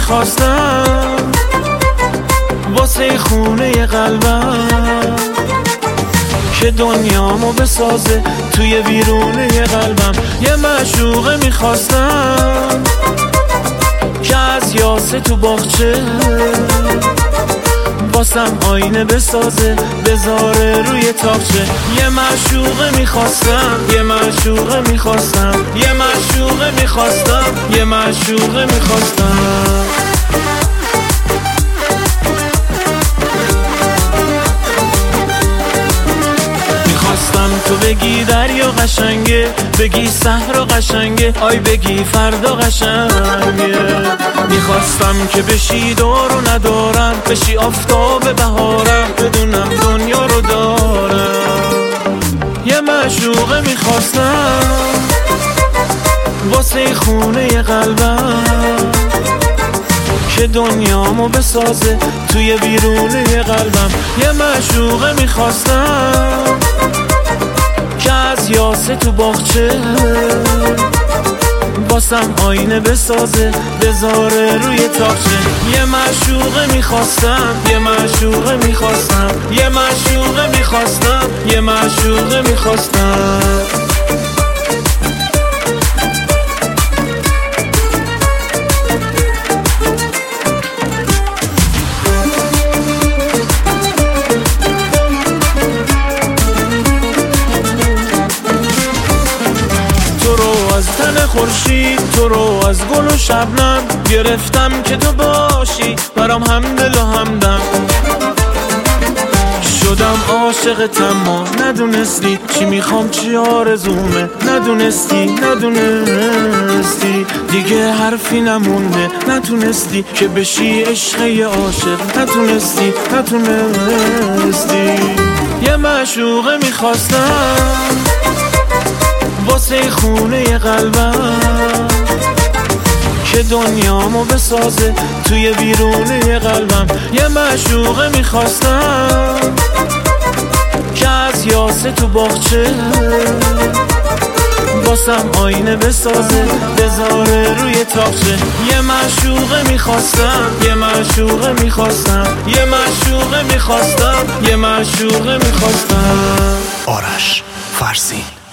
میخواستم واسه خونه قلبم که دنیامو بسازه توی ویرونه قلبم. یه معشوقه میخواستم که از یاسه تو باغچه واسم آینه بسازه بذاره روی تاقچه. یه معشوقه میخواستم، یه معشوقه میخواستم، یه معشوقه میخواستم، یه معشوقه میخواستم. میخواستم تو بگی دریا قشنگه، بگی صحرا قشنگه، آی بگی فردا قشنگه. میخواستم که بشی دار و ندارم، بشی آفتاب بهارم، بدونم دنیا رو دارم. یه معشوقه میخواستم واسه خونه قلبم که دنیامو بسازه توی بیرونه قلبم. یه معشوقه میخواستم که از یاسه تو باغچه واسم آینه بسازه بذاره روی تاقچه. یه معشوقه میخواستم، یه معشوقه میخواستم، یه معشوقه میخواستم، یه معشوقه میخواستم. از تن خورشید، تو رو از گل و شبنم گرفتم که تو باشی برام همدل و همدم. شدم عاشقتم ما ندونستی چی میخوام چی آرزومه، ندونستی دیگه حرفی نمونده، نتونستی که بشی عشق یه عاشق، نتونستی یه معشوقه میخواستم واسه خونه قلبم که دنیامو بسازه توی بیرونه قلبم. یه معشوقه میخواستم که از یاسه تو باغچه واسم آینه بسازه بذاره روی تاقچه. یه معشوقه میخواستم، یه معشوقه میخواستم، یه معشوقه میخواستم، یه معشوقه میخواستم. آرش فرزین.